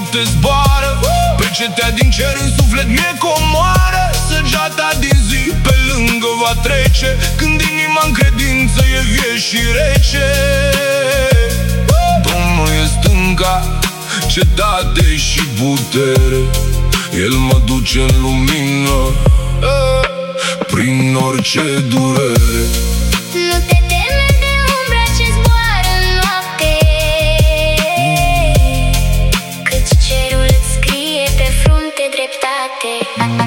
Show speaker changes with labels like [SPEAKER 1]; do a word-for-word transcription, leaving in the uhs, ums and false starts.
[SPEAKER 1] noapte zboară pe cetea din cer, în suflet mie comoară. Săgeata din zi pe lângă va trece, când inima în credință e vie și rece. Domnul e stânga, cetate și putere, El mă duce în lumină prin orice durere.
[SPEAKER 2] Nu te teme de umbra ce zboară în noapte, căci cerul îți scrie pe frunte dreptate.